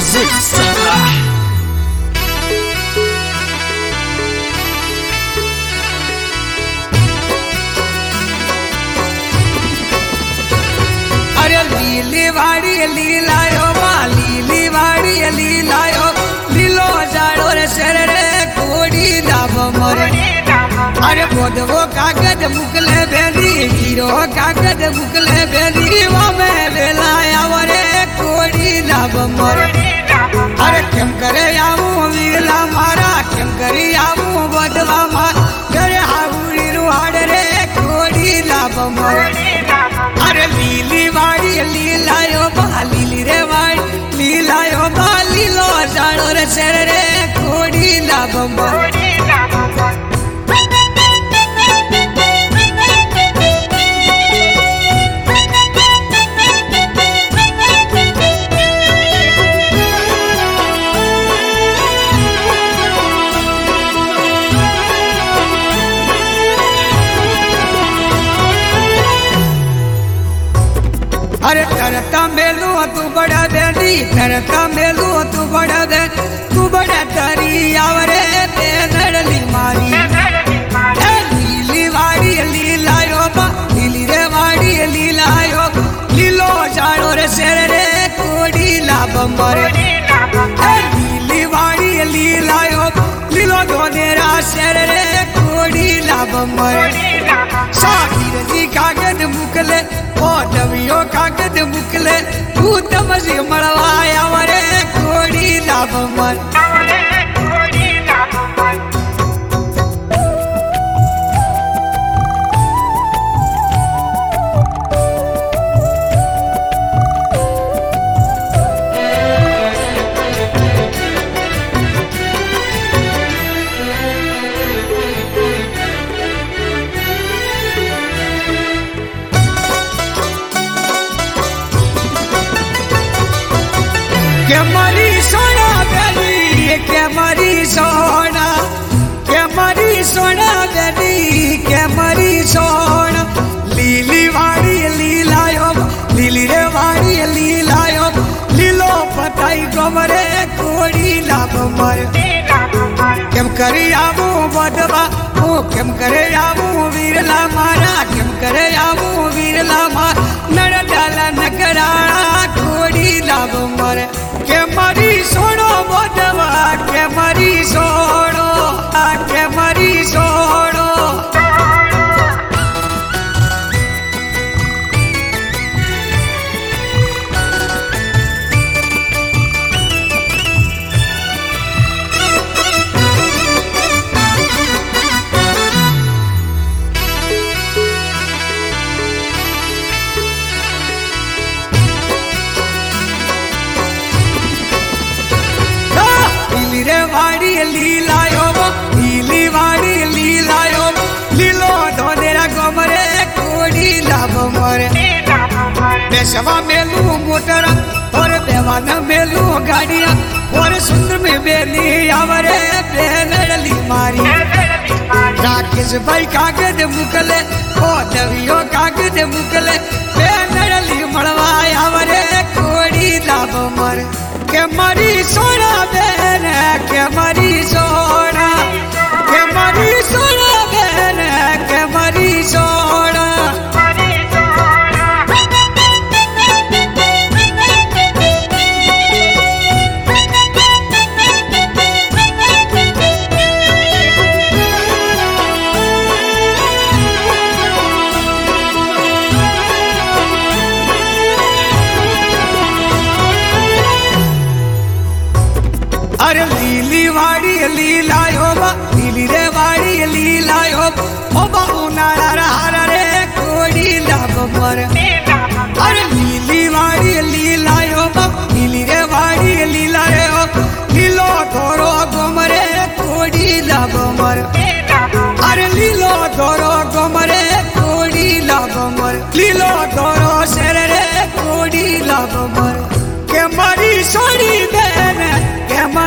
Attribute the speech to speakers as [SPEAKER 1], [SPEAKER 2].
[SPEAKER 1] अरे लीली वाड़ी लीलायो लीली वाड़ी लीलायो लीलो जाड़ो रे शर रे कोड़ी दाब मरे अरे बोधवो कागज मुकले बेली हीरो कागज मुकले बेली वामे वेलाया वरे कोड़ी दाब मरे अरे केम करे आऊ वीला मारा केम करे आऊ बदवा मा करे हाउरी रुहाड़ रे कोड़ी दाब मरे अरे लीली वाड़ी लीलायो लीली रे वाड़ी लीलायो लीलो जाड़ो रे शर रे कोड़ी दाब मरे अरे करता मेलू तू बड़ा बेली करता मेलू तू बड़ा दे तू बड़ा तरी आवरे ते नड़ली मारी लीली वाड़ी लीलायो लीली रे वाड़ी लीलायो लीलो जाड़ो रे शर रे कोड़ी लाभ मरे लीली वाड़ी लीलायो लीलो दोनेरा शर रे कोड़ी लाभ मरे साहिर जी कागज मुकले ओ डवियो कागज मुकले तू तमसी मड़वाया वरे कोड़ी लाभ मर के मरी सोना बेली के मरी सोना के मरी सोना बेली के मरी सोना लीली वाड़ी लीलायो लीली रे वाड़ी लीलायो लीलो पताई गोमरे कोड़ी लाभ मर केम करे आबू बदवा ओ केम करे आबू वीरला मारा केम करे आबू वीरला मा नड़ डाला नकरा कोड़ी लाभ मर के मरी सोनो बदवा के मरी सोनो के मरी सोनो वाड़ी लीलायो लीली वाड़ी लीलायो लीलो धोनेरा गोमरे कोड़ी लाभ मरे बेसवा मेलू मोटरा और बेवाना मेलू गाड़िया और सुंदर में बेली आवरे बेलड़ी मारी राकेश भाई कागज मुकले ओ दवियो कागज मुकले बेलड़ी मड़वाया आवरे कोड़ी लाभ मरे के मरी सोना बेन के मरी सोना के मरी सोना बेन के मरी सोना अरे लीली वाड़ी लीलायो लीली रे वाड़ी लीलायो ओ बाबू नारा हरा रे कोड़ी लाभ मर अरे लीली वाड़ी लीलायो लीली रे वाड़ी लीलायो लीलो धोरो गोमरे कोड़ी लाभ मर अरे लीलो धोरो गोमरे कोड़ी लाभ मर लीलो धोरो शर रे कोड़ी लाभ मर के मरी सोनी बेन के